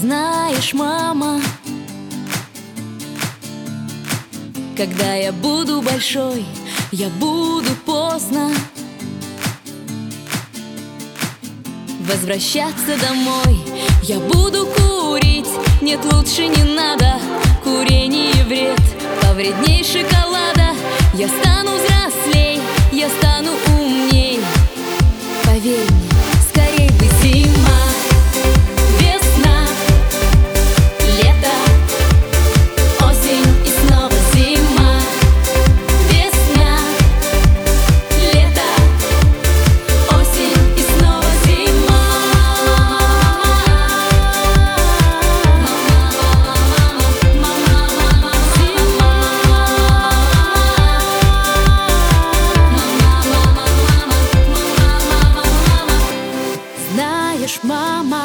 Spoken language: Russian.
Знаешь, мама, когда я буду большой, я буду поздно возвращаться домой. Я буду курить, нет, лучше не надо. Курение вред, повредней шоколада. Я стану взрослей, я стану умней. Поверь мне, скорей бы зима, весна, лето, осень и снова зима. Весна, лето, осень и снова зима. Знаешь, мама,